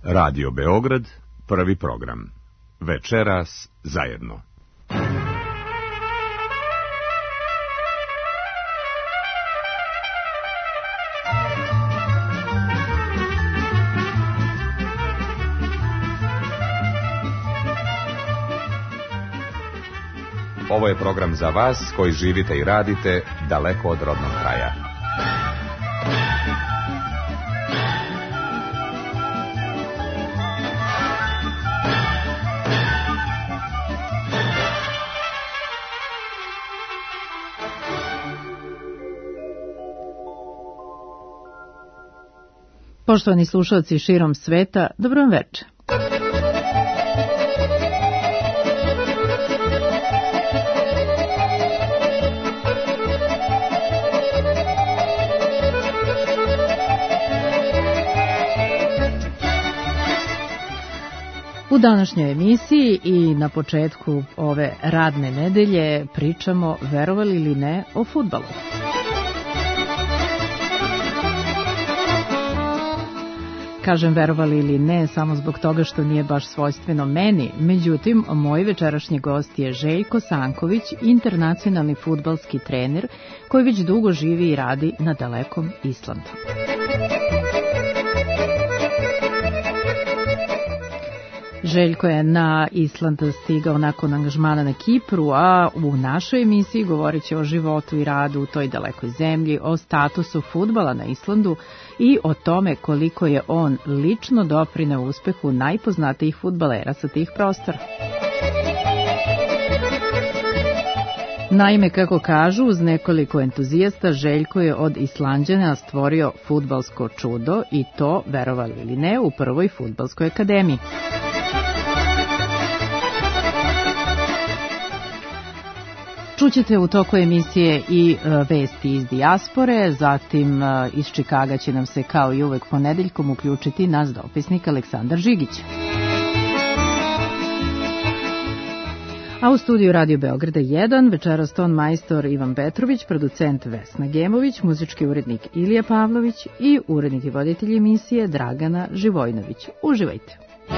Radio Beograd, prvi program. Večeras zajedno. Ovo je program za vas koji živite i radite daleko od rodnog kraja. Poštovani slušalci širom sveta, dobro vam večer. U današnjoj emisiji i na početku ove radne nedelje pričamo, verovali ili ne, o fudbalu. Kažem verovali ili ne, samo zbog toga što nije baš svojstveno meni. Međutim, moj večerašnji gost je Željko Sanković, internacionalni fudbalski trener koji već dugo živi i radi na dalekom Islandu. Željko je na Island stigao nakon angažmana na Kipru, a u našoj emisiji govorit će o životu i radu u toj dalekoj zemlji, o statusu fudbala na Islandu i o tome koliko je on lično doprineo uspehu najpoznatijih fudbalera sa tih prostora. Naime, kako kažu, uz nekoliko entuzijasta, Željko je od Islanđana stvorio fudbalsko čudo i to, verovali ili ne, u prvoj fudbalskoj akademiji. Čućete u toku emisije i vesti iz dijaspore, zatim iz Čikaga će nam se kao i uvek ponedeljkom uključiti naš dopisnik Aleksandar Žigić. A u studiju Radio Beograda 1 večeras ton majstor Ivan Petrović, producent Vesna Gemović, muzički urednik Ilija Pavlović i urednik i voditelj emisije Dragana Živojnović. Uživajte!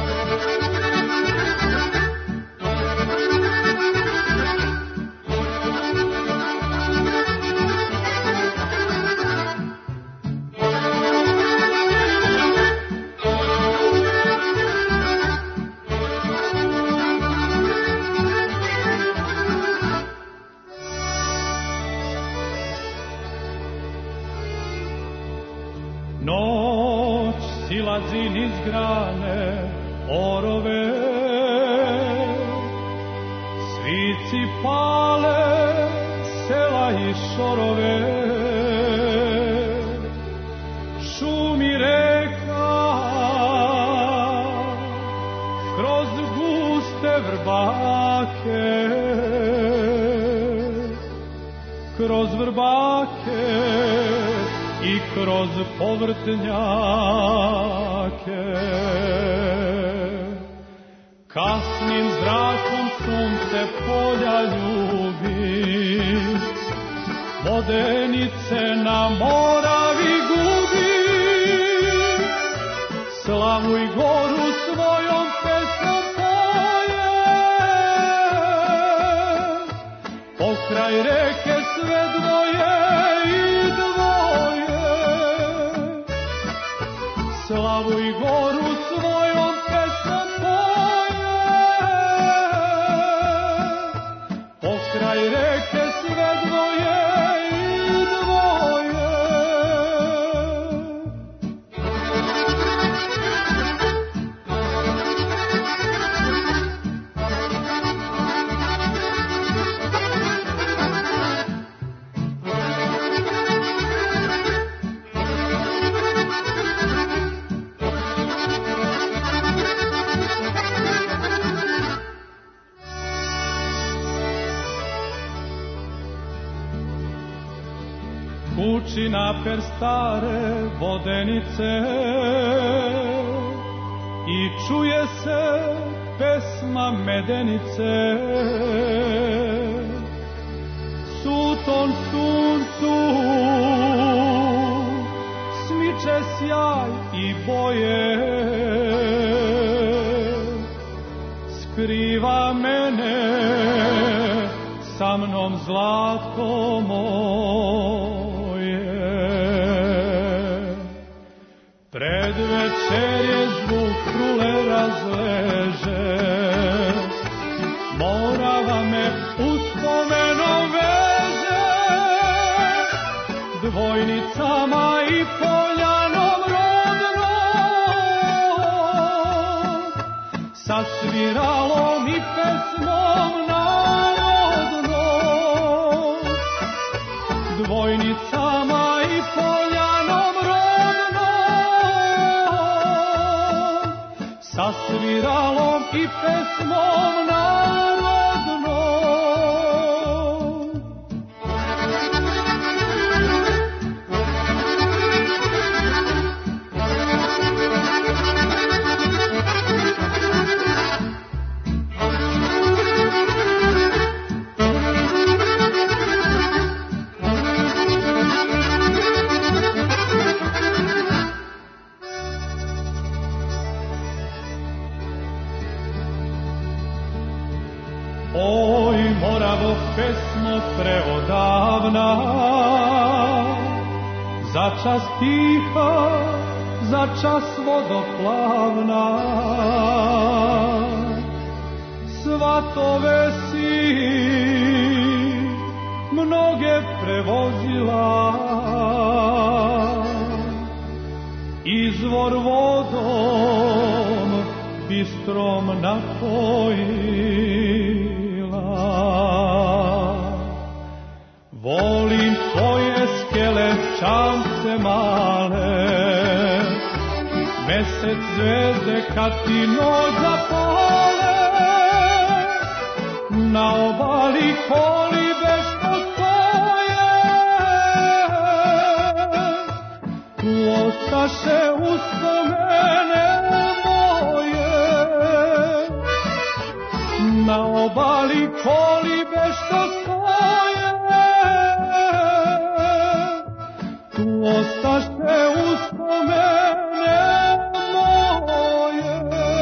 Niz grane orove, svici pale sela i šorove, šumi reka kroz guste vrbake, kroz vrbake i kroz povrtnjake. Kasnim zrakom sunce polja ljubi, vodenice na Moravi gubi, slavu i goru svojom pesmom poje, pokraj reke sve dvoje i dvoje, slavu i goru svojom pesmom poje, pokraj reke sve dvoje i dvoje. Kući naper stare vodenice i čuje se pesma medenice. Sutom suncu smiče sjaj i boje, skriva mene, sa mnom zlatko moje. Pred večerje zvuk trule razleže, morava me uspomenom veže, dvojnicama i poljanom rodnom, sa sviralom i pesmom narodnom, dvojnicama i poljanom rodnom, sa sviralom i pesmom narodnom. Oj, Moravo, pesmo preodavna, za čas tiha, za čas vodoplavna, svatove si mnoge prevozila, izvor vodom bistrom napojila. Volim tvoje skele čamce male, mesec, zvezde kad ti noć zapale, na obali kolibe što stoje, tu ostaše uspomene moje, na obali kolibe što stoje, tu ostaše uspomene moje.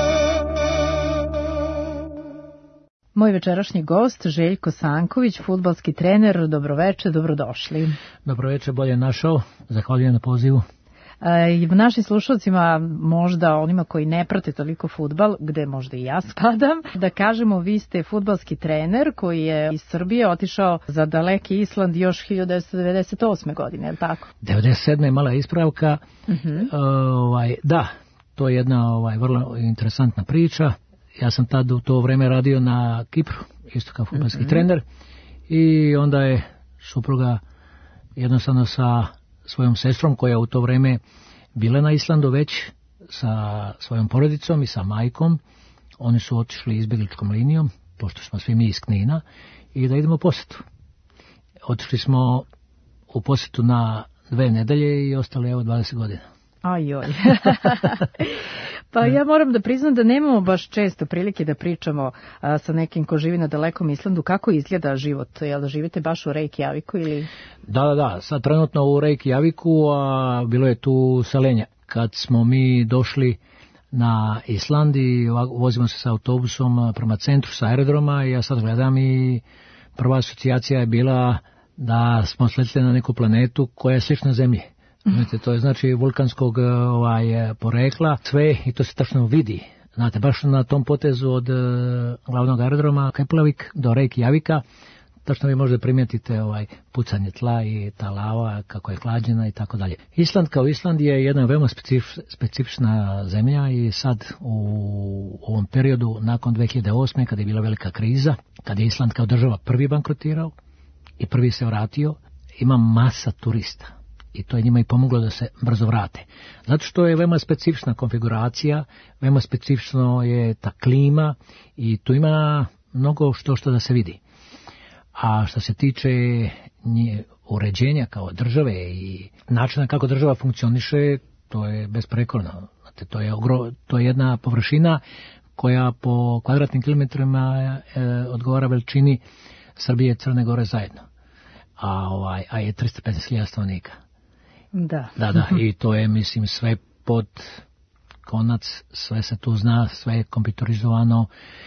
Moj večerašnji gost, Željko Sanković, fudbalski trener. Dobroveče, dobrodošli. Dobroveče, bolje našao. Zahvaljujem na pozivu. Našim slušalcima, možda onima koji ne prate toliko fudbal, gde možda i ja spadam, da kažemo, vi ste fudbalski trener koji je iz Srbije otišao za daleki Island još 1998. godine, je li tako? 97. je mala ispravka. Da, to je jedna vrlo interesantna priča. Ja sam tad u to vreme radio na Kipru, isto kao fudbalski trener, i onda je supruga jednostavno sa svojom sestrom, koja u to vreme bila na Islandu već, sa svojom porodicom i sa majkom, oni su otišli izbjegličkom linijom, pošto smo svi mi iz Knina, i da idemo u posjetu. Otišli smo u posjetu na 2 nedelje i ostali 20 godina. Ajoj. Pa ja moram da priznam da nemamo baš često prilike da pričamo sa nekim ko živi na dalekom Islandu. Kako izgleda život? Jel da živite baš u Reykjaviku ili? Da. Sad trenutno u Reykjaviku, a bilo je tu selenja. Kad smo mi došli na Island i vozimo se sa autobusom prema centru sa aerodroma, i ja sad gledam i prva asocijacija je bila da smo sletili na neku planetu koja je slična Zemlji. Znate, to je znači vulkanskog porekla, sve, i to se tačno vidi. Znate, baš na tom potezu od glavnog aerodroma Keflavik do Reykjavika, tačno vi možete primijetite pucanje tla i ta lava kako je hlađena i tako dalje. Island kao Island je jedna veoma specifična zemlja, i sad u ovom periodu nakon 2008. kada je bila velika kriza, kada je Island kao država prvi bankrotirao i prvi se vratio, ima masa turista. I to je njima i pomoglo da se brzo vrate. Zato što je veoma specifična konfiguracija, veoma specifično je ta klima i tu ima mnogo što da se vidi. A što se tiče uređenja kao države i načina kako država funkcioniše, to je besprekorno. Znate, to je jedna površina koja po kvadratnim kilometrima odgovara veličini Srbije i Crne Gore zajedno. A je 350.000 stanovnika. Da, i to je, mislim, sve pod konac, sve se tu zna, sve je kompjuterizovano,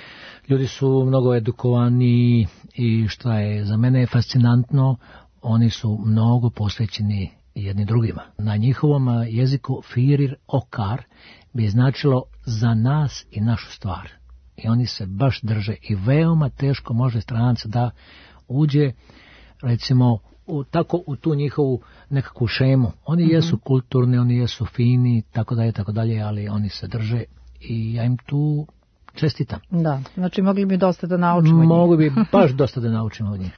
Ljudi su mnogo edukovani i što je za mene fascinantno, oni su mnogo posvećeni jedni drugima. Na njihovom jeziku firir okar bi značilo za nas i našu stvar. I oni se baš drže i veoma teško može stranac da uđe, recimo, u tu njihovu nekakvu šemu. Oni jesu kulturni, oni jesu fini, tako dalje, ali oni se drže i ja im tu čestitam. Da, znači mogli bi dosta da naučimo od njih. Mogli bi baš dosta da naučimo od njih.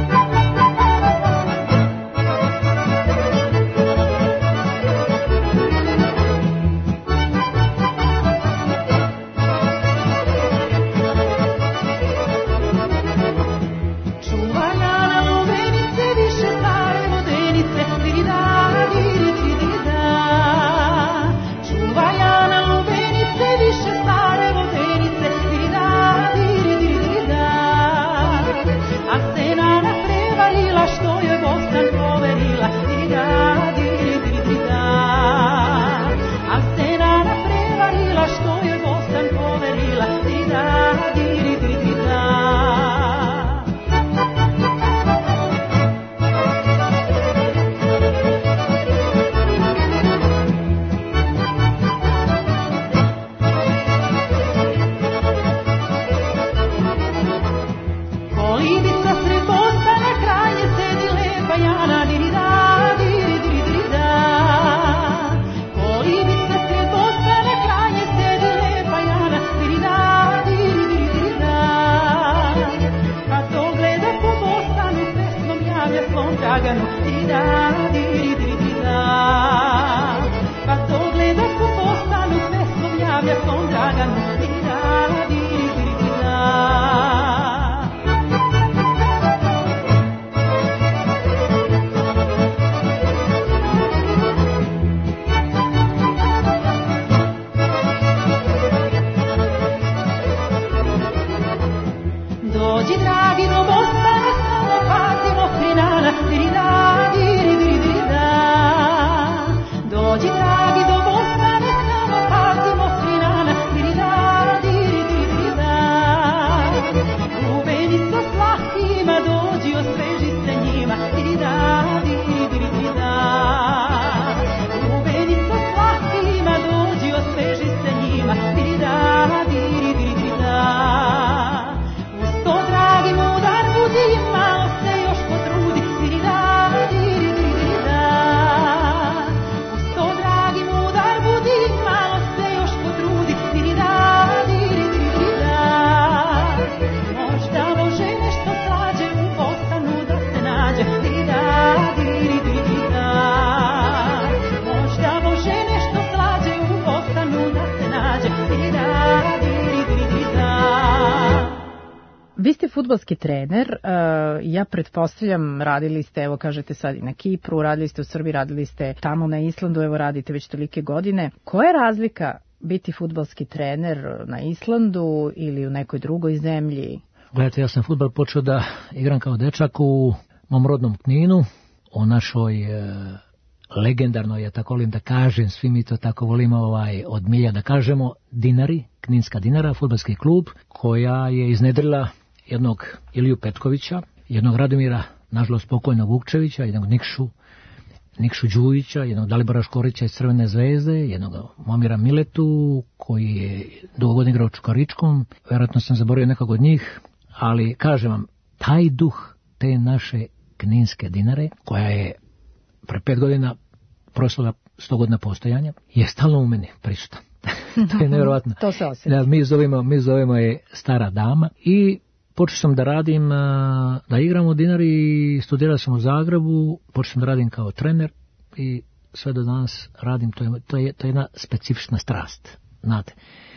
Vi ste fudbalski trener, ja pretpostavljam, radili ste, evo kažete sad i na Kipru, radili ste u Srbiji, radili ste tamo na Islandu, evo radite već tolike godine. Koja je razlika biti fudbalski trener na Islandu ili u nekoj drugoj zemlji? Gledajte, ja sam fudbal počeo da igram kao dečak u mom rodnom Kninu, u našoj legendarnoj, ja tako volim da kažem, svi mi to tako volimo od milja da kažemo, Dinari, Kninska Dinara, fudbalski klub, koja je iznedrila jednog Iliju Petkovića, jednog Radomira, nažalost pokojnog Vukčevića, jednog Nikšu Đujića, jednog Dalibora Škorića iz Crvene zvezde, jednog Momira Miletu, koji je dugo godina igrao u Čukaričkom, vjerojatno sam zaboravio nekog od njih, ali kažem vam, taj duh te naše Kninske Dinare, koja je pre 5 godina proslava 100 godina postojanja, je stalno u meni prisutan. To je nevjerovatno. To se osjeća. Mi zovemo je stara dama i počeo sam da radim, da igram u Dinari, studirao sam u Zagrebu, počeo sam da radim kao trener i sve do danas radim, to je jedna specifična strast. Znate,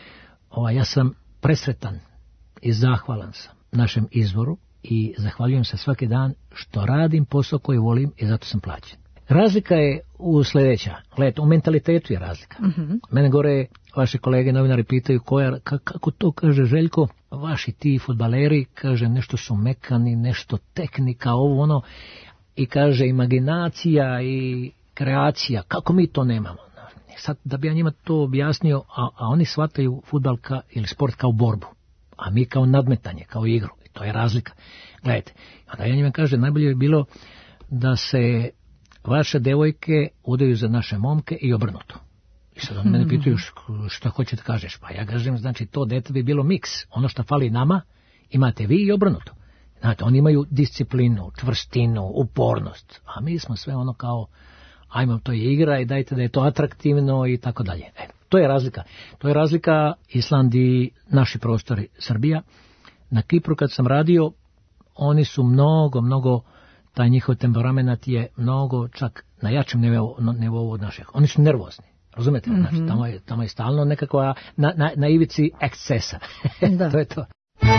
ja sam presretan i zahvalan sam našem izvoru i zahvaljujem se svaki dan što radim posao koji volim i zato sam plaćen. Razlika je u sljedeća. Gledajte, u mentalitetu je razlika. Mene gore vaši kolege novinari pitaju kako to, kaže Željko, vaši ti fudbaleri, kaže, nešto su mekani, nešto tehnika, ovo ono, i kaže imaginacija i kreacija, kako mi to nemamo? Sad, da bi ja njima to objasnio, a oni shvataju fudbal ili sport kao borbu. a mi kao nadmetanje, kao igru. I to je razlika. Gledajte, onda ja njima kaže, najbolje je bilo da se vaše devojke udaju za naše momke i obrnuto. I sad on mene pitaju šta hoće da kažeš. Pa ja kažem, znači to dete bi bilo miks. Ono što fali nama, imate vi i obrnuto. Znate, oni imaju disciplinu, čvrstinu, upornost. A mi smo sve ono kao, ajmo, to je igra i dajte da je to atraktivno i tako dalje. To je razlika. To je razlika Island i naši prostori Srbija. Na Kipru kad sam radio, oni su mnogo, taj njihov temperament je mnogo čak na jačem nivou od naših. Oni su nervozni. Razumete? Znači, tamo je stalno nekakva na ivici ekscesa. To je to.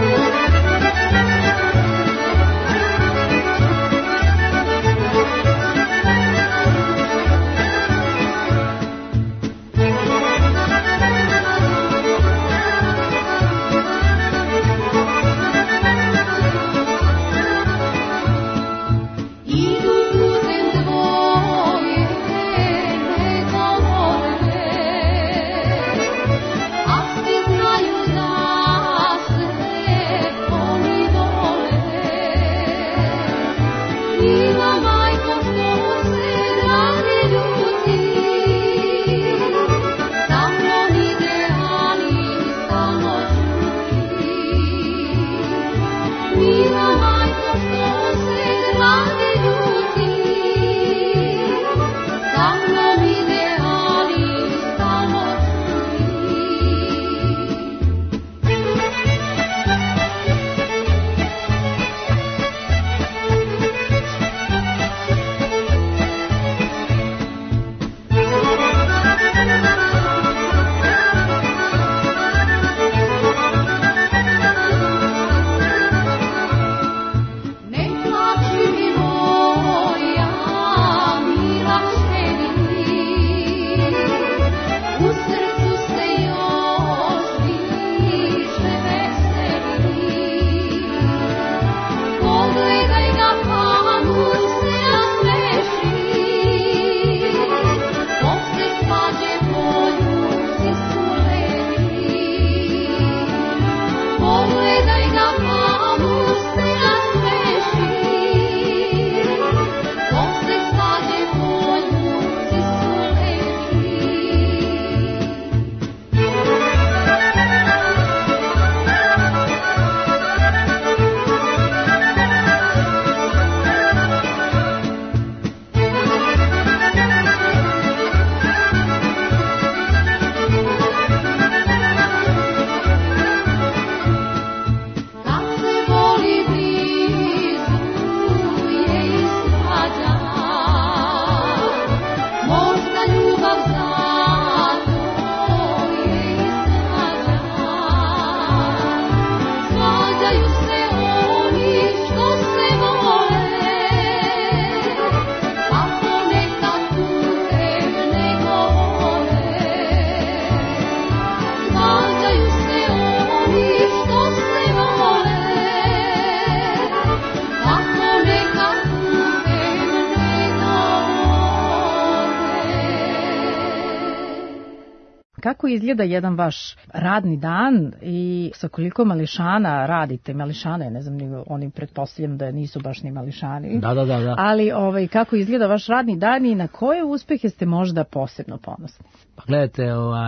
Kako izgleda jedan vaš radni dan i sa koliko mališana radite? Mališane, ne znam, oni pretpostavljam da nisu baš ni mališani. Da. Ali kako izgleda vaš radni dan i na koje uspehe ste možda posebno ponosni? Pa gledajte,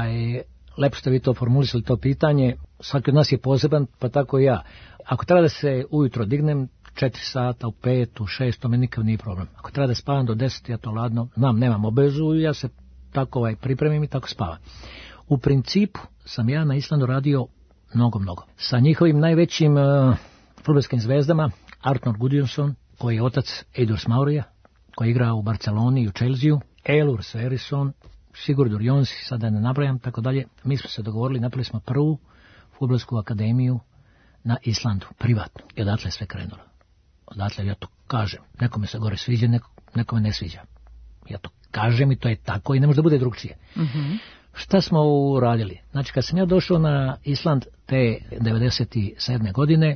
lepo ste vi to formulisali, to pitanje. Svaki od nas je poseban, pa tako i ja. Ako treba da se ujutro dignem 4 sata, u 5, u 6, to me nikad nije problem. Ako treba da spavam do 10, ja to ladno, nemam obavezu, ja se tako pripremim i tako spavam. U principu sam ja na Islandu radio mnogo. Sa njihovim najvećim fudbalskim zvezdama, Arnór Guðjónsson, koji je otac Eiður Smárija, koji igra u Barceloni i u Chelsea, Elur Sverrisson, Sigurdur Jóns, sada ne nabrajam, tako dalje. Mi smo se dogovorili, napravili smo prvu fudbalsku akademiju na Islandu, privatno. I odatle je sve krenulo. Odatle ja to kažem. Nekome se gore sviđa, nekome ne sviđa. Ja to kažem i to je tako i ne može da bude drugčije. Mm-hmm. Šta smo uradili? Znači, kad sam ja došao na Island te 97. godine,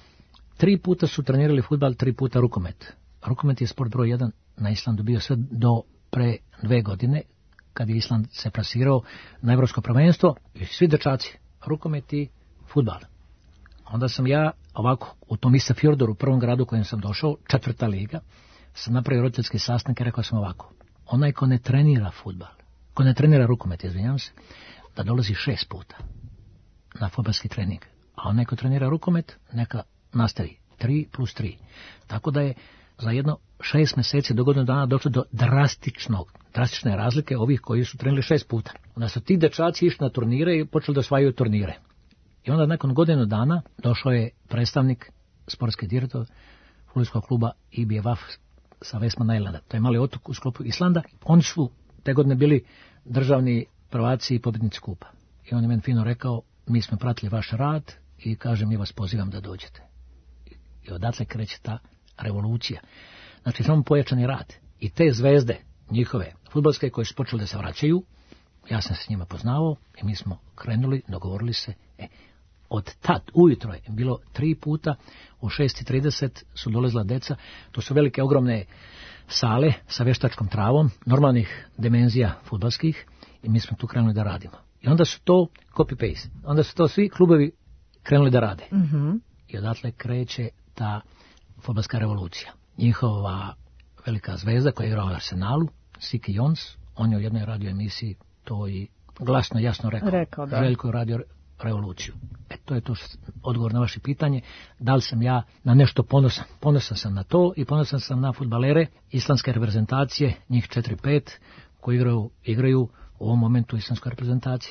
3 puta su trenirali fudbal, 3 puta rukomet. Rukomet je sport broj 1 na Islandu bio sve do pre 2 godine, kad je Island se plasirao na evropsko prvenstvo, i svi dečaci, rukomet i fudbal. Onda sam ja ovako, u tom Isafjordoru, prvom gradu u kojem sam došao, 4. liga, sam napravio roditeljski sastanak i rekao sam ovako, onaj ko ne trenira fudbal, ko ne trenira rukomet, izvinjavam se, da dolazi 6 puta na fudbalski trening, a onaj ko trenira rukomet, neka nastavi 3 plus 3. Tako da je za jedno 6 mjeseci do godinu dana došlo do drastične razlike ovih koji su trenili 6 puta. Onda su ti dečaci išli na turnire i počeli da osvajaju turnire. I onda nakon godinu dana došao je predstavnik, sportski direktor fudbalskog kluba IBF sa Westman Islanda. To je mali otok u sklopu Islanda. Oni su te godine bili državni prvaci i pobjednici kupa. I on je meni fino rekao, mi smo pratili vaš rad i kaže, mi vas pozivam da dođete. I odatle kreće ta revolucija. Znači, samo pojačani rad. I te zvezde njihove fudbalske koje su počeli da se vraćaju, ja sam se s njima poznavao i mi smo krenuli, dogovorili se. Od tad, ujutro je bilo 3 puta, u 6:30 su dolazila deca, to su velike ogromne sale sa veštačkom travom, normalnih dimenzija fudbalskih i mi smo tu krenuli da radimo. I onda su to copy-paste, onda su to svi klubovi krenuli da rade. Mm-hmm. I odatle kreće ta fudbalska revolucija. Njihova velika zvezda koja je igrala u Arsenalu, Siki Jons, on je u jednoj radio emisiji to i glasno jasno rekao da. Željko je radio revoluciju. To je to odgovor na vaše pitanje. Da li sam ja na nešto ponosan? Ponosan sam na to i ponosan sam na fudbalere islandske reprezentacije, njih 4-5 koji igraju u ovom momentu u islandskoj reprezentaciji.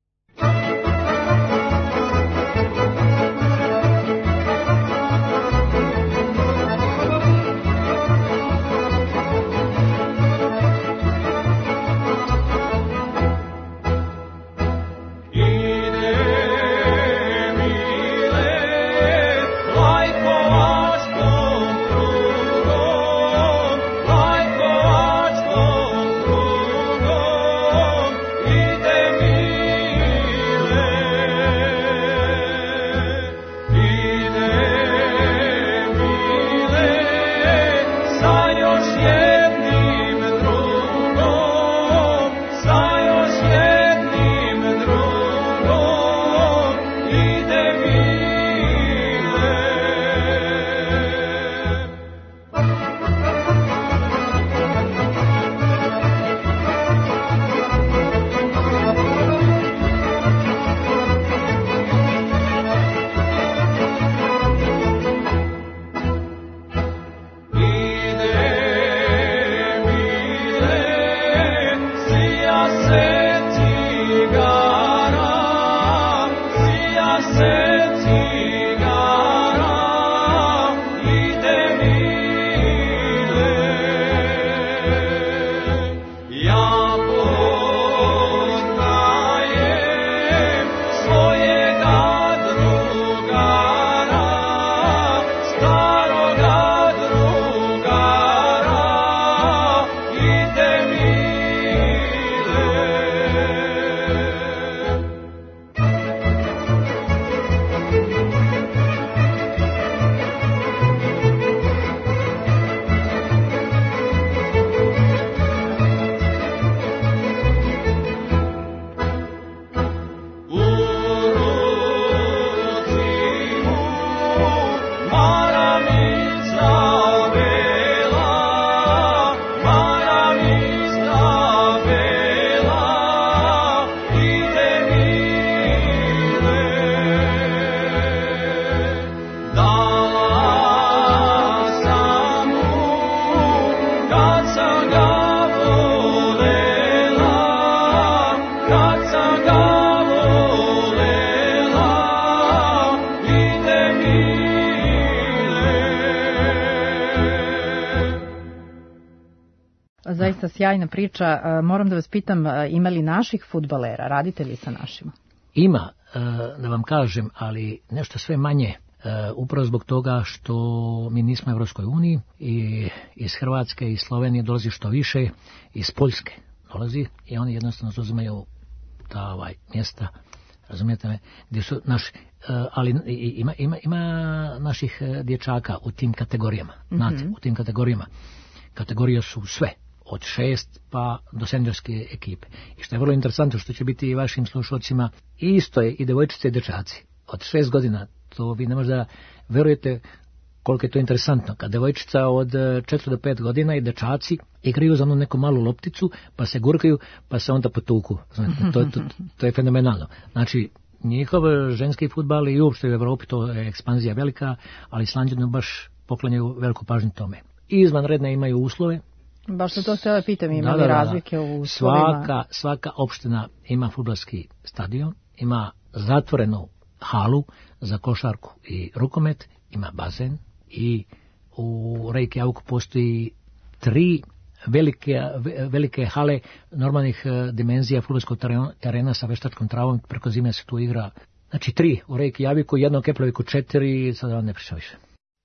Zaista sjajna priča. Moram da vas pitam, ima li naših fudbalera? Radite li sa našima? Ima, da vam kažem, ali nešto sve manje. Upravo zbog toga što mi nismo u Evropskoj uniji i iz Hrvatske i Slovenije dolazi što više, iz Poljske dolazi i oni jednostavno zauzimaju ta mjesta, razumijete me, gdje su naši, ali ima naših dječaka u tim kategorijama, znate, u tim kategorijama. Kategorije su sve, od 6 pa do seniorske ekipe. I što je vrlo interesantno, što će biti i vašim slušalcima, isto je i devojčice i dečaci. Od 6 godina To vi ne možete da verujete koliko je to interesantno. Kad devojčica od 4 do 5 godina i dečaci igraju za onu neku malu lopticu, pa se gurkaju, pa se onda potuku. To je fenomenalno. Znači, njihov ženski fudbal i uopšte u Evropi to je ekspanzija velika, ali Islanđani baš poklanjaju veliku pažnju tome. I izvanredne imaju uslove. Baš to se pitam, ima li razlike u uslovima? Svaka opština ima fudbalski stadion, ima zatvorenu halu za košarku i rukomet, ima bazen i u Reykjaviku postoji 3 velike hale normalnih dimenzija fudbalskog terena sa veštačkom travom, preko zime se tu igra. Znači 3 u Reykjaviku, jedno u Keflaviku 4, sad vam ne pričam više.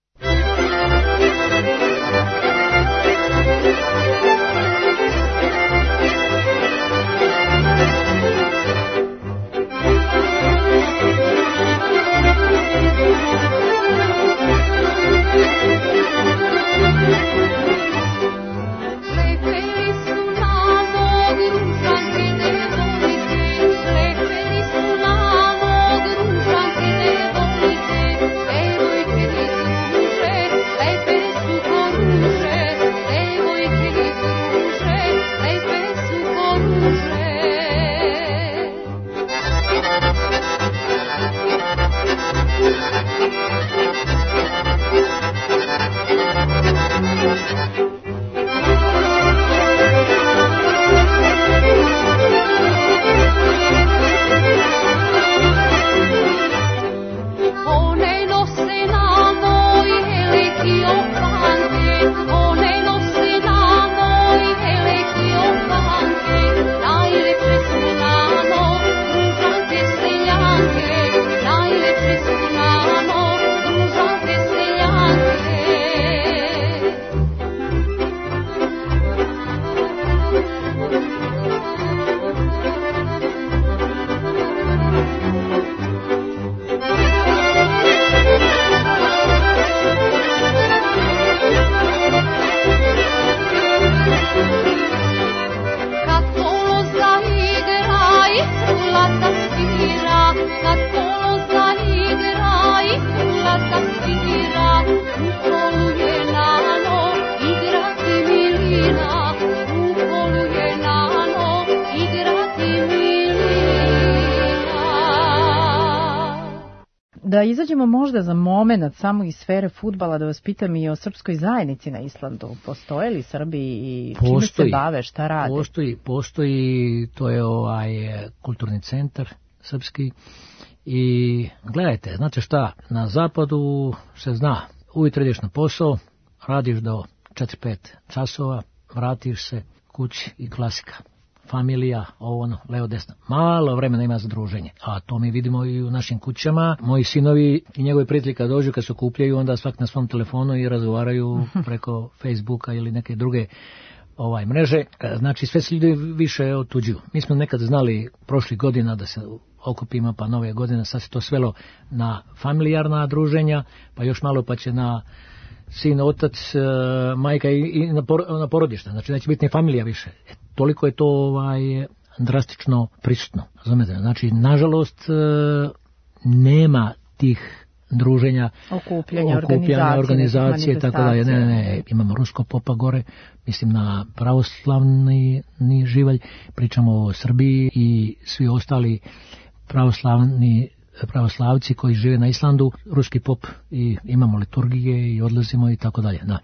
Da izađemo možda za moment samo iz sfere fudbala, da vas pitam i o srpskoj zajednici na Islandu. Postoje li Srbi i čime se bave, šta rade? Postoji, to je kulturni centar srpski i gledajte, znate šta, na zapadu se zna, ujutro ideš na posao, radiš do 4-5 časova, vratiš se kući i klasika. Familija, levo, desno. Malo vremena ima za druženje. A to mi vidimo i u našim kućama. Moji sinovi i njegovi prijatelji kad dođu, kad se okupljaju, onda svak na svom telefonu i razgovaraju preko Facebooka ili neke druge mreže. Znači, sve se ljudi više otuđuju. Mi smo nekad znali prošlih godina da se okupimo, pa nove godine, sad se to svelo na familijarna druženja, pa još malo pa će na sin, otac, majka i na porodišta. Znači, neće biti ni familija više. Toliko je to drastično prisutno. Razumete? Znači, nažalost, nema tih druženja, okupljanja organizacije, tako da ne, imamo rusko popa gore, mislim na pravoslavni živalj, pričamo o Srbiji i svi ostali pravoslavci koji žive na Islandu, ruski pop i imamo liturgije i odlazimo i tako dalje. Da.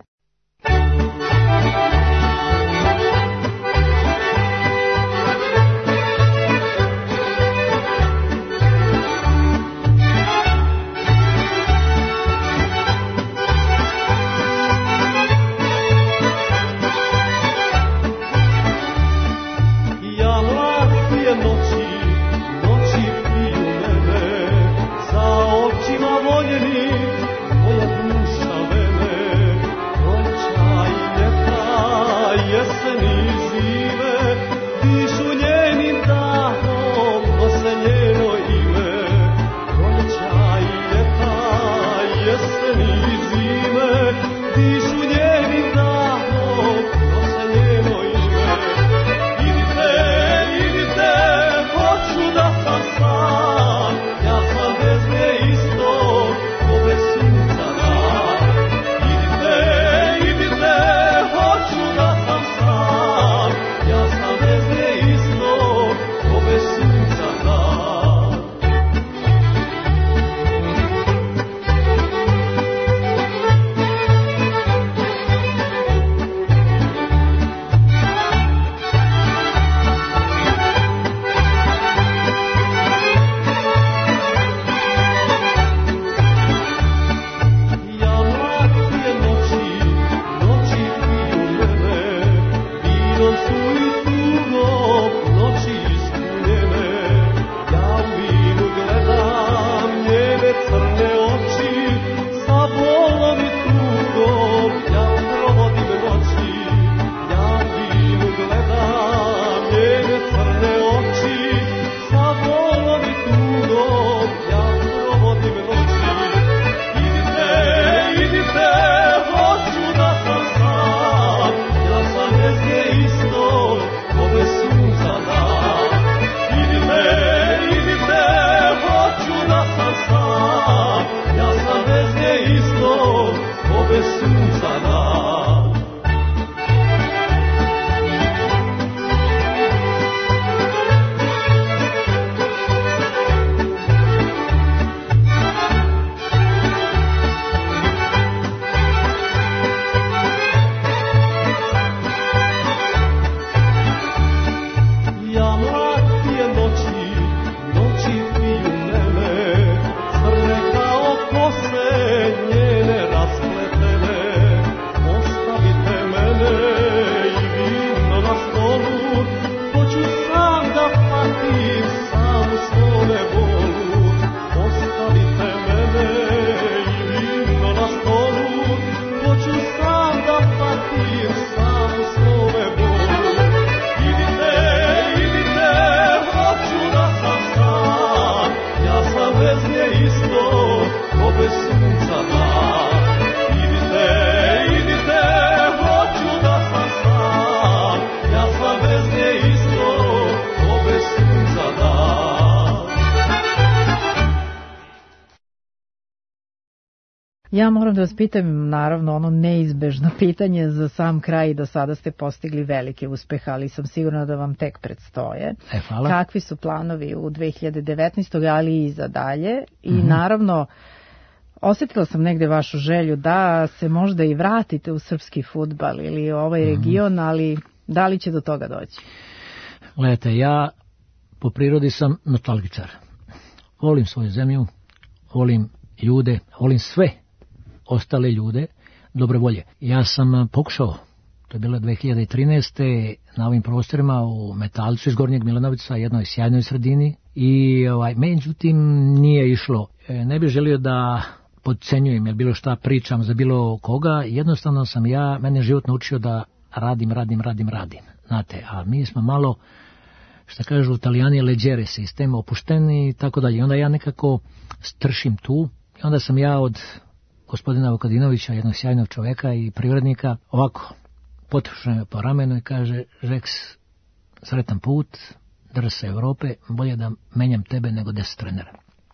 Ja moram da vas pitam, naravno, ono neizbežno pitanje za sam kraj. Do sada ste postigli velike uspehe, ali sam sigurna da vam tek predstoje. Hvala. Kakvi su planovi u 2019. ali i za dalje? I naravno, osjetila sam negde vašu želju da se možda i vratite u srpski fudbal ili ovaj region, ali da li će do toga doći? Gledajte, ja po prirodi sam nostalgičar. Volim svoju zemlju, volim ljude, volim sve ostale ljude dobre volje. Ja sam pokušao, to je bilo 2013. na ovim prostorima u Metalcu iz Gornjeg Milanovica, jednoj sjajnoj sredini, i međutim nije išlo. Ne bih želio da podcenjujem, jer bilo šta pričam za bilo koga, jednostavno mene život naučio da radim. Znate, a mi smo malo, što kažu Italijani, leđere sistem, opušteni i tako dalje. Onda ja nekako stršim tu i onda sam ja od gospodina Vukadinovića, jednog sjajnog čoveka i privrednika, ovako potušao me po ramenu i kaže: Žeks, sretan put, drž se Evrope, bolje da menjam tebe nego 10 trenera.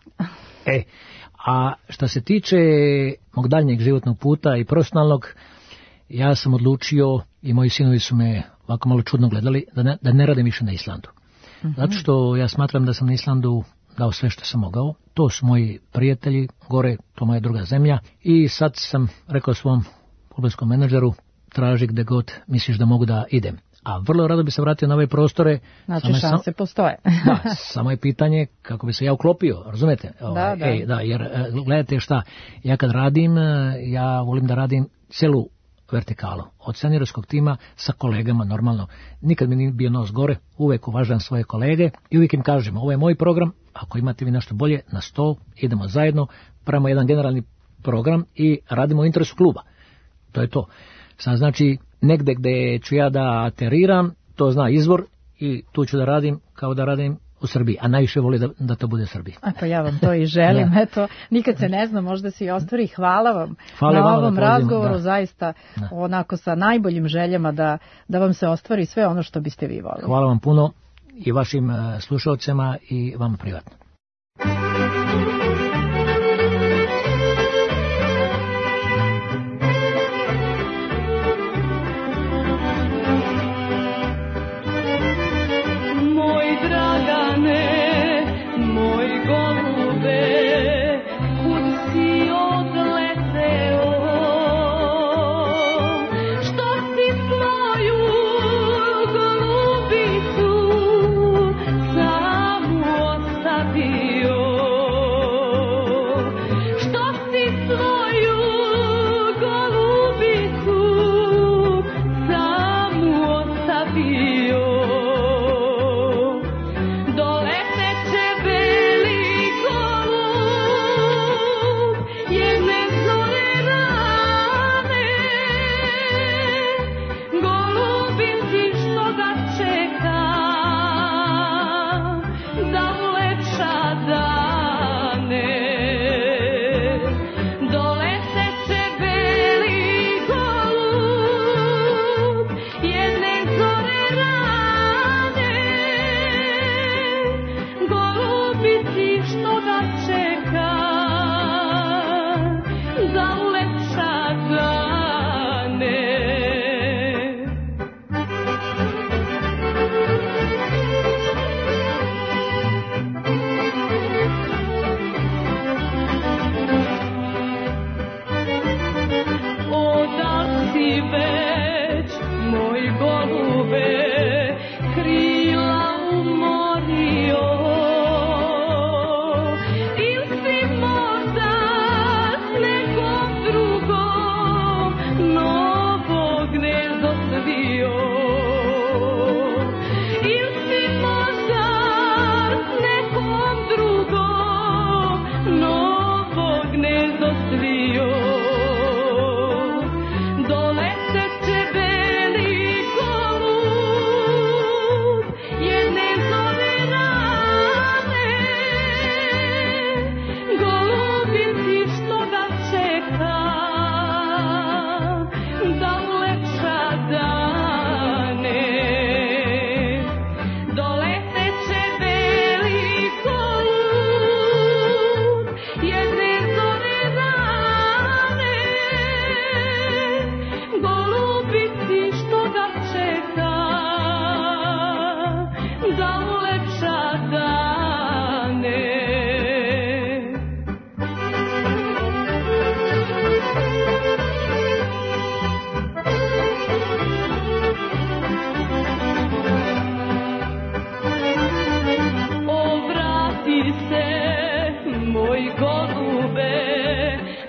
A što se tiče mog daljnjeg životnog puta i profesionalnog, ja sam odlučio, i moji sinovi su me ovako malo čudno gledali, da ne radim više na Islandu. Zato što ja smatram da sam na Islandu dao sve što sam mogao. To su moji prijatelji gore, to moja druga zemlja, i sad sam rekao svom fudbalskom menadžeru: traži gde god misliš da mogu da idem. A vrlo rado bi se vratio na ove prostore. Znači šanse postoje. Da, samo je pitanje kako bi se ja uklopio, razumete? Jer gledajte šta, ja kad radim, ja volim da radim celu vertikalu, od seniorskog tima sa kolegama, normalno. Nikad mi nije bio nos gore, uvek uvažavam svoje kolege i uvijek im kažem: ovo je moj program, ako imate vi nešto bolje, na sto, idemo zajedno, pravimo jedan generalni program i radimo u interesu kluba. To je to. Sad znači, negde gde ću ja da ateriram, to zna izvor i tu ću da radim kao da radim u Srbiji, a najviše voli da to bude Srbiji. Pa ja vam to i želim, eto, nikad se ne zna, možda se i ostvari. Hvala vam na ovom razgovoru, zaista onako sa najboljim željama da vam se ostvari sve ono što biste vi volili. Hvala vam puno i vašim slušalcima i vam privatno. Samu ostavi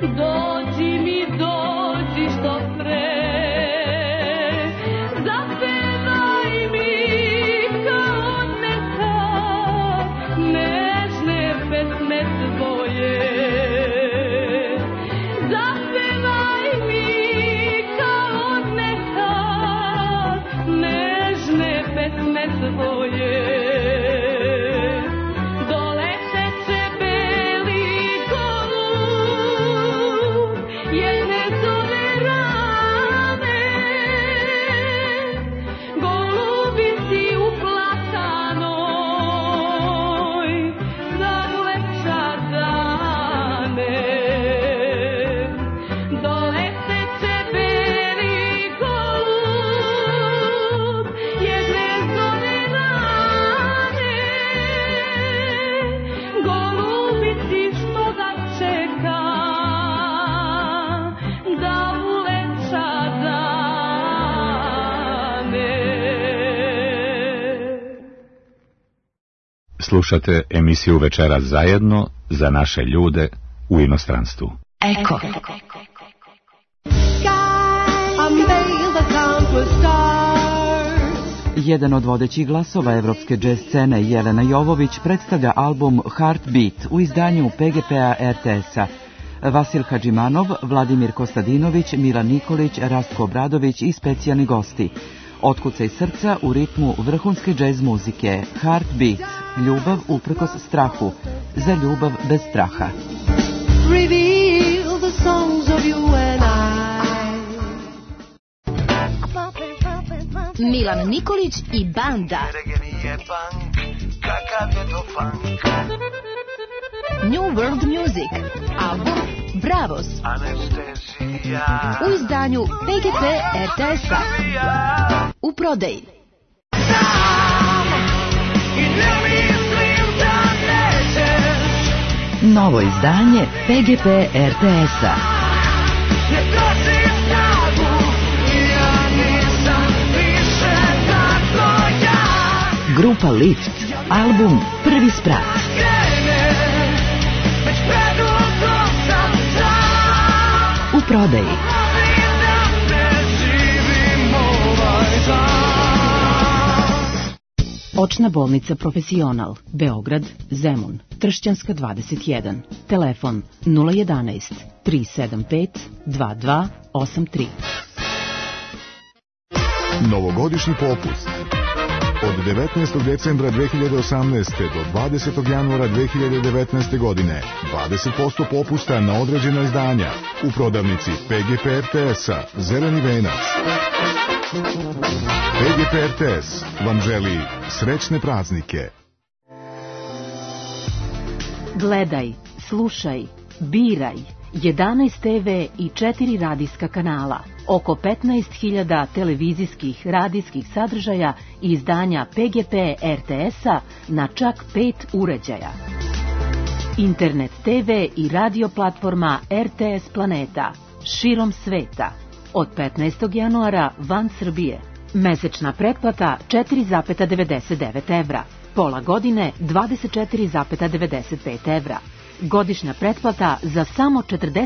dođi mi, dođi što pre. Zapevaj mi kao nekad nežne pesme tvoje. Zapevaj mi kao nekad nežne pesme tvoje. Slušate emisiju Večeras zajedno za naše ljude u inostranstvu. Eko. Jedan od vodećih glasova evropske džez scene, Jelena Jovović, predstavlja album Heartbeat u izdanju PGP-a RTS-a. Vasil Hadžimanov, Vladimir Kostadinović, Milan Nikolić, Rastko Obradović i specijalni gosti. Otkucaj srca u ritmu vrhunske džez muzike. Heartbeat, ljubav uprkos strahu, za ljubav bez straha. Reveal the songs of you and I. Milan Nikolić i banda. New World Music, album Bravos, u izdanju PGP RTS-a, u prodaji. Novo izdanje PGP RTS-a. Grupa Lift, album Prvi sprat. U prodaji. Očna bolnica Profesional, Beograd, Zemun, Tršćanska 21, telefon 011 375 2283. Novogodišnji popust. Od 19. decembra 2018. do 20. januara 2019. godine 20% popusta na određena izdanja u prodavnici PGP RTS-a Zeleni venac. PGP RTS vam želi srećne praznike. Gledaj, slušaj, biraj. 11 TV i 4 radijska kanala, oko 15.000 televizijskih radijskih sadržaja i izdanja PGP RTS-a na čak 5 uređaja. Internet TV i radio platforma RTS Planeta, širom sveta. Od 15. januara van Srbije. Mesečna pretplata 4,99 evra. Pola godine 24,95 evra. Godišnja pretplata za samo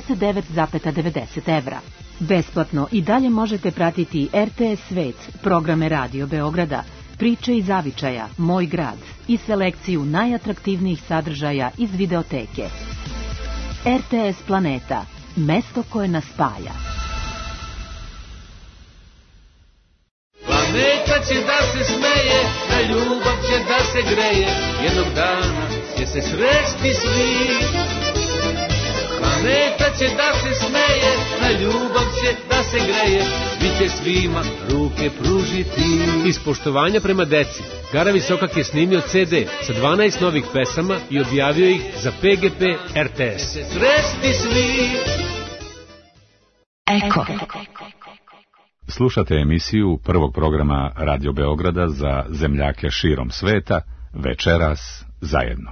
49,90 evra. Besplatno i dalje možete pratiti RTS Svet, programe Radio Beograda, priče iz zavičaja, Moj grad i selekciju najatraktivnijih sadržaja iz videoteke. RTS Planeta, mesto koje nas spaja. Planeta će da se smeje, na ljubav će da se greje, jednog dana će se sresti svi. Planeta će da se smeje, na ljubav će da se greje, svi će svima ruke pružiti. Iz poštovanja prema deci, Garavi Sokak je snimio CD sa 12 novih pesama i objavio ih za PGP RTS. Se sresti svi. Eko. Slušate emisiju prvog programa Radio Beograda za zemljake širom sveta, Večeras zajedno.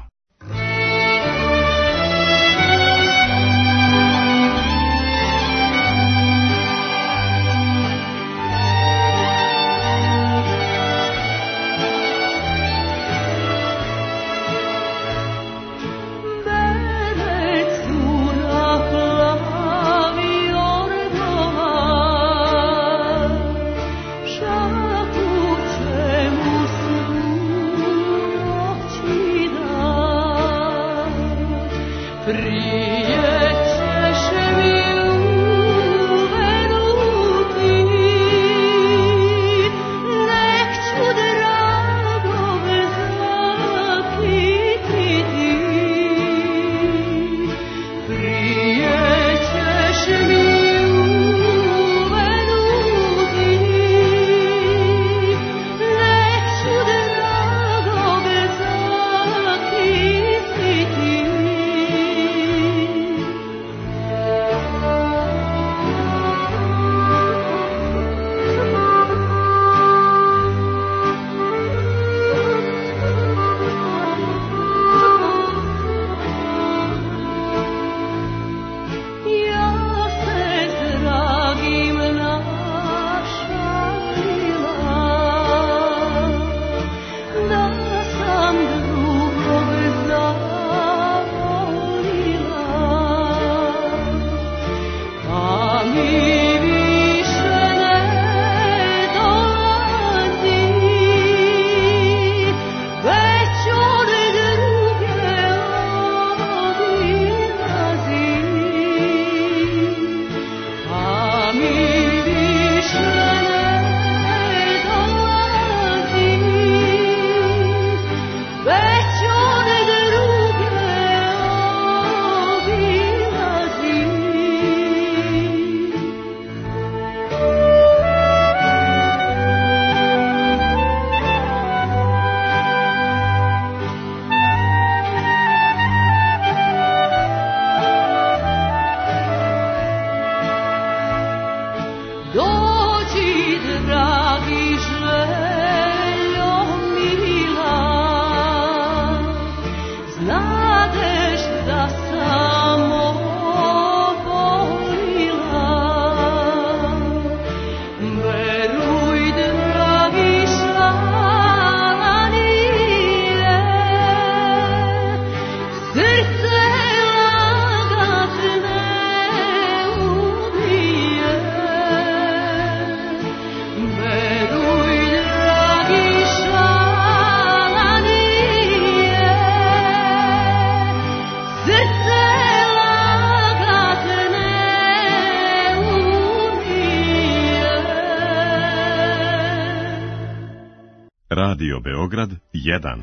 Radio Beograd 1.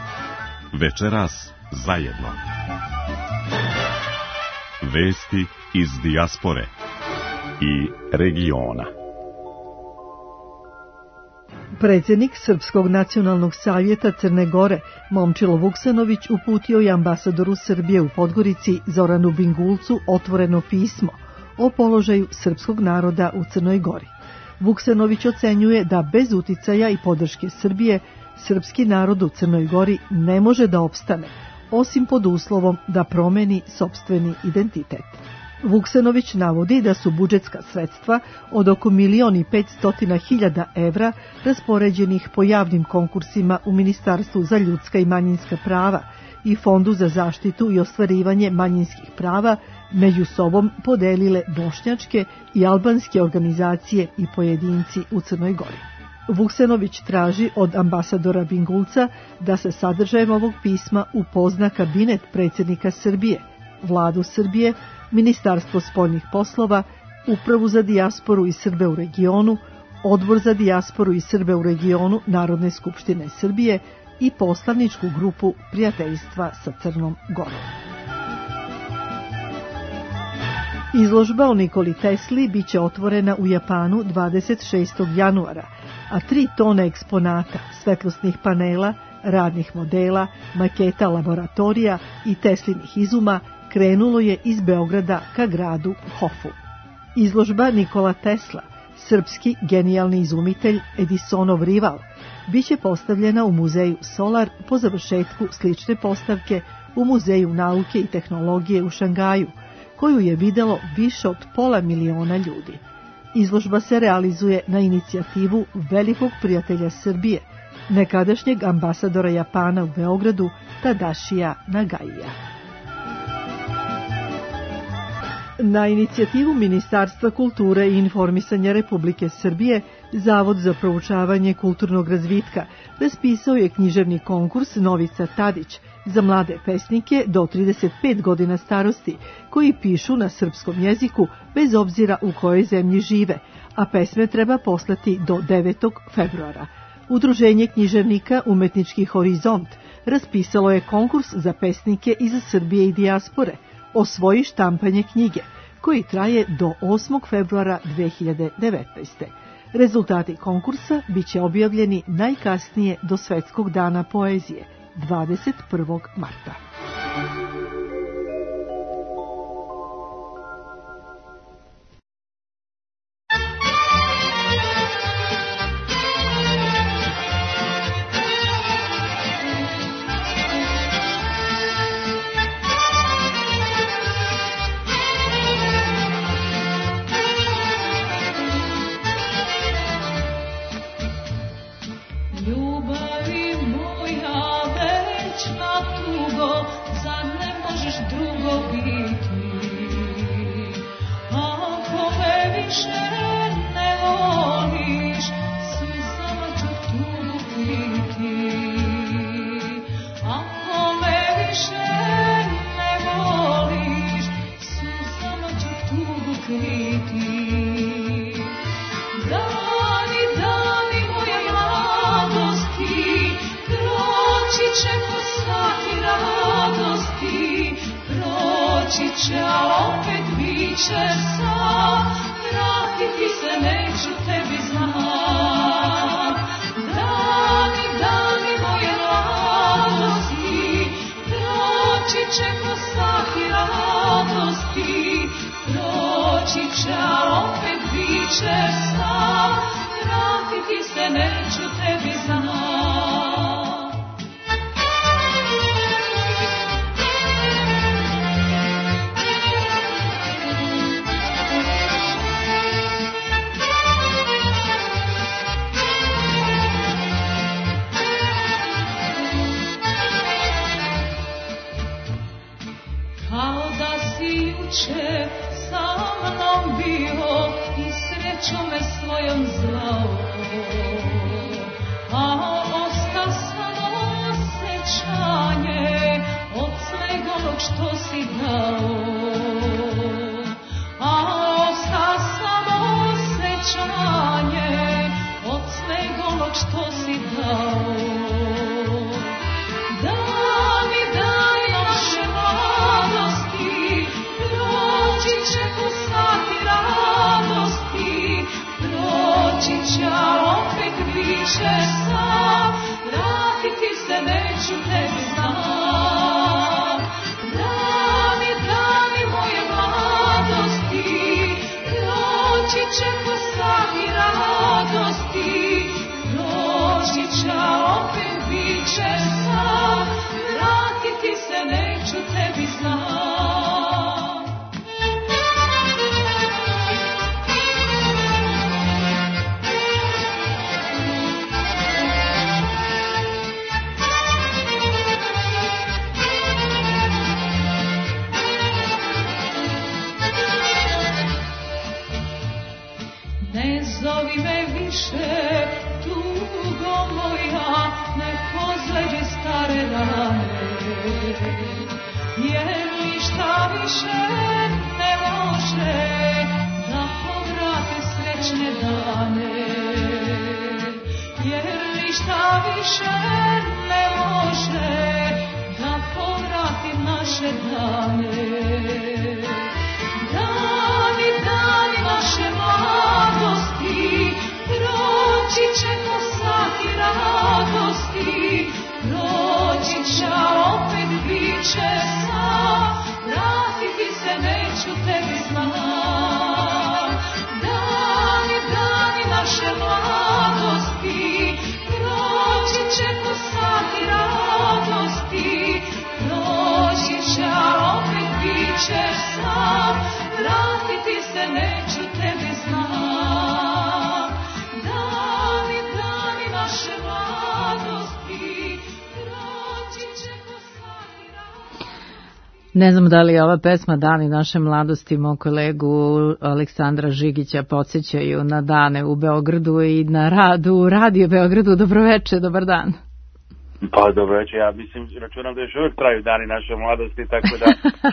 Večeras zajedno. Vesti iz dijaspore i regiona. Predsjednik Srpskog nacionalnog savjeta Crne Gore, Momčilo Vuksanović, uputio je ambasadoru Srbije u Podgorici Zoranu Bingulcu otvoreno pismo o položaju srpskog naroda u Crnoj Gori. Vuksanović ocenjuje da bez uticaja i podrške Srbije, srpski narod u Crnoj Gori ne može da opstane, osim pod uslovom da promeni sopstveni identitet. Vuksanović navodi da su budžetska sredstva od oko 1.500.000 evra raspoređenih po javnim konkursima u Ministarstvu za ljudska i manjinska prava i Fondu za zaštitu i ostvarivanje manjinskih prava među sobom podelile bošnjačke i albanske organizacije i pojedinci u Crnoj Gori. Vuksanović traži od ambasadora Bingulca da se sadržajem ovog pisma upozna kabinet predsjednika Srbije, Vladu Srbije, Ministarstvo spoljnih poslova, Upravu za dijasporu i Srbe u regionu, Odbor za dijasporu i Srbe u regionu Narodne skupštine Srbije i poslaničku grupu prijateljstva sa Crnom Gorom. Izložba o Nikoli Tesli biće otvorena u Japanu 26. januara, a 3 tone eksponata, svetlosnih panela, radnih modela, maketa laboratorija i Teslinih izuma krenulo je iz Beograda ka gradu Hofu. Izložba Nikola Tesla, srpski genijalni izumitelj, Edisonov rival, biće postavljena u muzeju Solar po završetku slične postavke u Muzeju nauke i tehnologije u Šangaju, koju je videlo više od 500.000 ljudi. Izložba se realizuje na inicijativu velikog prijatelja Srbije, nekadašnjeg ambasadora Japana u Beogradu, Tadašija Nagaija. Na inicijativu Ministarstva kulture i informisanja Republike Srbije, Zavod za proučavanje kulturnog razvitka raspisao je književni konkurs Novica Tadić, za mlade pesnike do 35 godina starosti koji pišu na srpskom jeziku bez obzira u kojoj zemlji žive, a pesme treba poslati do 9. februara. Udruženje književnika Umetnički horizont raspisalo je konkurs za pesnike iz Srbije i dijaspore Osvoji štampanje knjige, koji traje do 8. februara 2019. Rezultati konkursa biće objavljeni najkasnije do Svetskog dana poezije, 21. marta. Ljubavi moja večna tugo, zar ne možeš drugo biti? Ako me više ne voliš, suzama ću tugu kriti. Ako me više ne voliš, suzama ću tugu kriti. A opet biće sam, vratiti se neću, tebi znam. Dani, dani moje mladosti, proći će ko sati radosti. Proći će, a opet biće sam, vratiti se neću, tebi znam. Sa mnom bio i sreću me svojom zvao, a osta samo sećanje od svega onog što si dao. A osta samo sećanje od svega onog što si dao. Vratiti se neću, tebi znam. Dani, dani moje mladosti, proći će ko sati radosti. Proći će, opet biće sam, vratiti se neću, tebi znam. Zovi me više, tugo moja, ne pozleđe stare rane, jer ništa više ne može da povrate srećne dane. Jer ništa više ne može da povrati naše dane. Dani, dani naše mladosti, proći će ko sati radosti. Proći će, opet biće sam, vratiti se neću, tebi znam. Dani, dani naše mladosti, proći će ko sati radosti. Proći će, opet biće sam, vratiti se neću, tebi znam. Dani, dani naše mladosti, proći će ko sati radosti. Ne znam da li je ova pesma Dani naše mladosti mog kolegu Aleksandra Žigića podsjećaju na dane u Beogradu i na rad u Radio Beogradu. Dobroveče, dobar dan. Pa dobro večer, ja mislim, računam da još uvijek traju dani naše mladosti, tako da...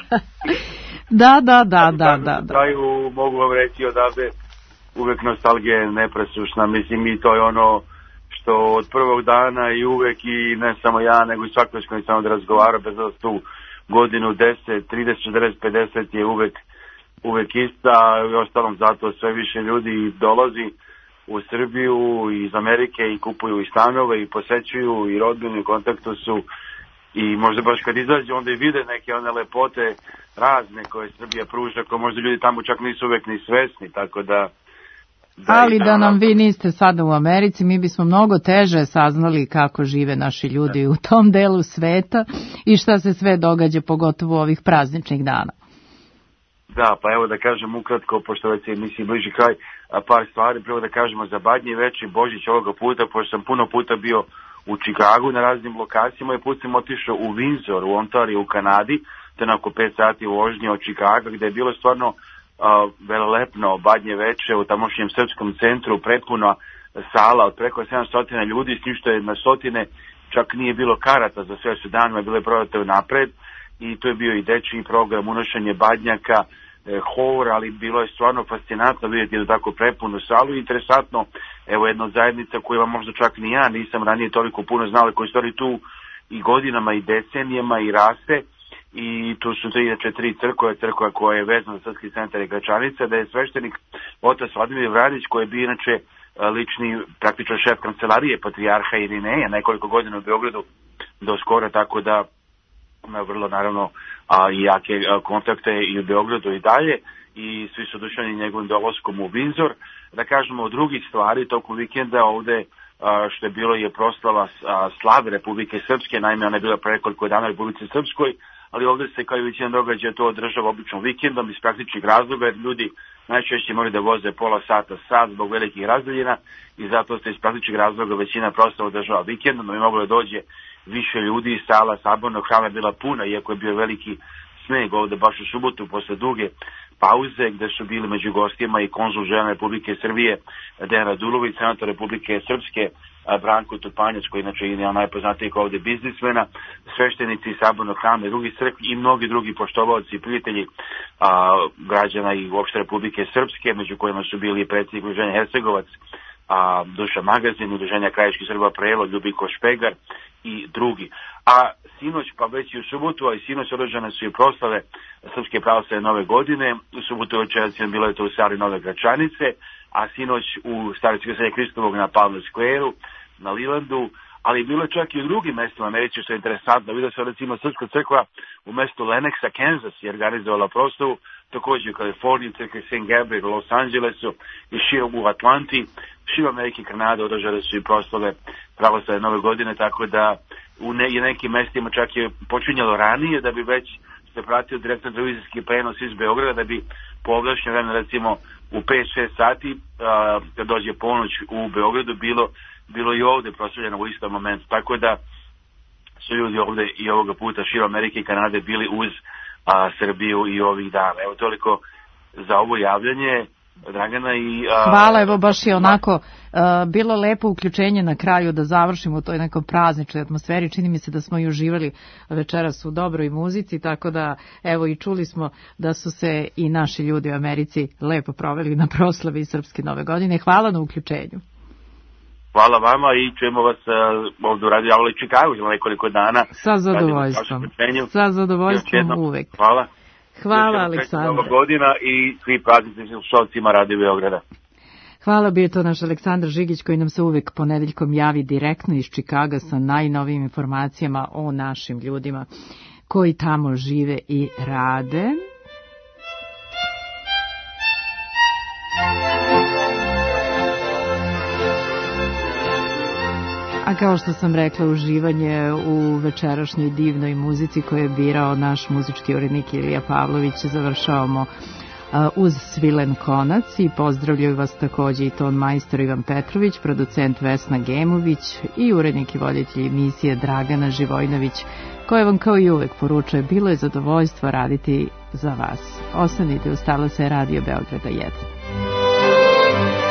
Da. Traju, mogu vam reći odavde, uvijek nostalgija je nepresušna, mislim i to je ono što od prvog dana i uvijek i ne samo ja, nego i svako s kojim sam razgovarao, bez da tu godinu 10, 30, 40, 50 je uvijek ista, i ostalom zato sve više ljudi dolazi u Srbiju iz Amerike i kupuju i stanove i posećuju i rodbinu i kontaktu su i možda baš kad izađe onda i vide neke one lepote razne koje Srbija pruža, koje možda ljudi tamo čak nisu uvijek ni svesni, tako da... Ali da nam vi niste sada u Americi, mi bismo mnogo teže saznali kako žive naši ljudi u tom delu sveta i šta se sve događa, pogotovo ovih prazničnih dana. Da, pa evo da kažem ukratko, pošto već se emisiji bliži kraj, par stvari. Prvo da kažemo za Badnji več i Božić ovoga puta, pošto sam puno puta bio u Čikagu na raznim lokacijama i put sam otišao u Windsor, u Ontario, u Kanadi, to je oko 5 sati vožnje od Čikaga, gde je bilo stvarno velelepno Badnje veče u tamošnjem srpskom centru, prepuna sala od preko 700 ljudi, s njim što je na stotine, čak nije bilo karata za sve su danima, bile prodate napred i to je bio i dečiji program, unošenje badnjaka, hor, ali bilo je stvarno fascinantno vidjeti jednu tako prepunu salu i interesantno, evo jedna od zajednica koja možda čak ni ja nisam ranije toliko puno znala, koji stvari tu i godinama i decenijama i raste, i tu su tri crkva koja je vezana za Srpski centar i Gračanica, da je sveštenik otac Vladimir Vranić, koji je bio inače lični praktično šef kancelarije patrijarha Irineja nekoliko godina u Beogradu do skora, tako da ima vrlo naravno i jake kontakte i u Beogradu i dalje, i svi su dušani njegovim dolaskom u Windsor. Da kažemo o drugih stvari, tokom vikenda ovde što je bilo je proslava slave Republike Srpske, naime ona je bila pre nekoliko dana Republike Srpskoj, ali ovdje se kao i većina događaja to održava običnom vikendom iz praktičnih razloga, jer ljudi najčešće moraju da voze pola sat zbog velikih razdaljina i zato se iz praktičnih razloga većina proslava održava vikendom, da bi moglo da dođe više ljudi. Sala Sabornog hrama je bila puna, iako je bio veliki sneg ovdje baš u subotu posle duge pauze, gde su bili među gostima i konzul Železne Republike Srbije Dejan Radulović, senator Republike Srpske Branko Tupanjac, koji inače je najpoznatiji ovdje biznismena, sveštenici Sabornog hrama i drugi crkvi i mnogi drugi poštovaoci i prijatelji građana i uopšte Republike Srpske, među kojima su bili predsjednik Udruženja Hercegovac, Duša Magazin, Udruženja krajiških Srba Prelo, Ljubiko Špegar i drugi. A sinoć, pa već i u subotu, a i sinoć održane su i proslave Srpske pravoslavne nove godine. U subotu večerac bilo je to u sali Nove Gračanice, a sinoć u stari Crkve Hristovog na Palmer Square-u, na Lilandu, ali bilo je čak i u drugim mestima Americi, što je interesantno. Vidio se recimo Srpska crkva u mestu Lenexa, Kansas, je organizovala proslavu, također u Kaliforniji, crkve St. Gabriel u Los Angelesu i širom u Atlanti, širom Amerike i Kanade održale su i proslave pravoslavne nove godine, tako da u nekim mestima čak je počinjalo ranije, da bi već se pratio direktno televizijski prenos iz Beograda, da bi po ovdašnjem vremenu recimo u 5-6 sati kad dođe ponoć u Beogradu bilo i ovdje proslavljeno u istom momentu, tako da su ljudi ovdje i ovoga puta širom Amerike i Kanade bili uz Srbiju i ovih dana. Evo toliko za ovo javljanje, Dragana. I hvala, evo baš je onako bilo lepo uključenje na kraju da završimo u toj nekoj prazničnoj atmosferi. Čini mi se da smo i uživali večeras u dobroj muzici, tako da evo i čuli smo da su se i naši ljudi u Americi lepo proveli na proslavi Srpske nove godine. Hvala na uključenju. Hvala vama i čujemo vas ovdje u Radio Avali Čikagu za nekoliko dana. Sa zadovoljstvom. Sa zadovoljstvom uvek. Hvala. Hvala, Aleksandra. Nova godina i svi praznici u slušalcima Radio Beograda. Hvala, bio je to naš Aleksandar Žigić, koji nam se uvek ponedeljkom javi direktno iz Čikaga sa najnovijim informacijama o našim ljudima koji tamo žive i rade. A kao što sam rekla, uživanje u večerašnjoj divnoj muzici koju je birao naš muzički urednik Ilija Pavlović završavamo uz Svilen Konac i pozdravljaju vas također i ton majstor Ivan Petrović, producent Vesna Gemović i urednik i voditelj emisije Dragana Živojnović, koja vam kao i uvek poručuje: bilo je zadovoljstvo raditi za vas. Ostanite uz talase Radio Beograda 1.